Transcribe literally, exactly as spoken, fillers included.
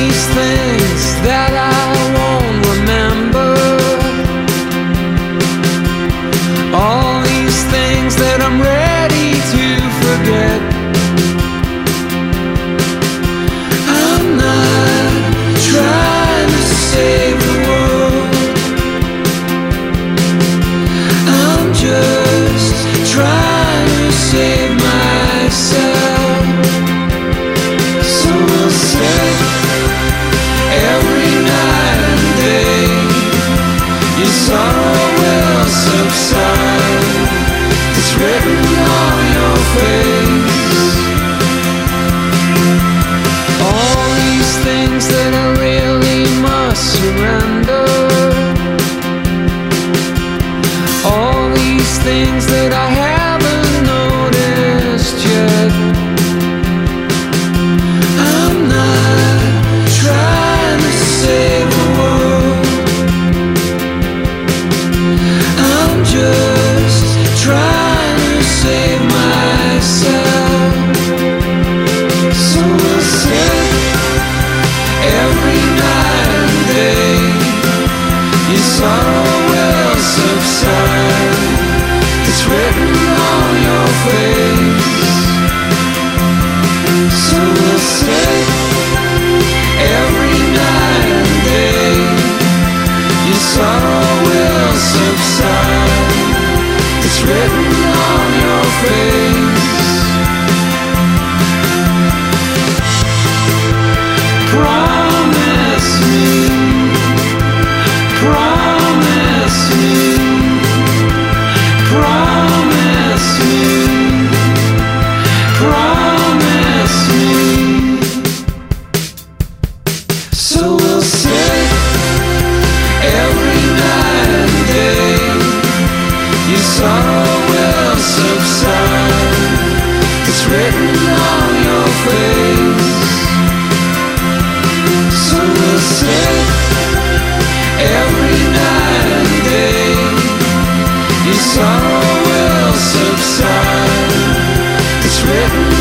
these things that I won't remember, all these things that I'm ready to forget. I'm not trying to save the world, I'm just trying to save myself. So we'll say every night and day, your sorrow will subside. It's written on your face. All these things that I really must surrender, all these things that I haven't noticed yet. I'm not trying to save the world, I'm just trying to save myself. So we'll say every night and day, your sorrow will subside. It's written on your face. So we'll say every night and day, your sorrow will subside. It's written on your face. Promise me, promise me, promise me, promise me. So we'll say every night and day, your sorrow will subside. It's written on your face. So we'll say every night and day, your sorrow will subside. It's written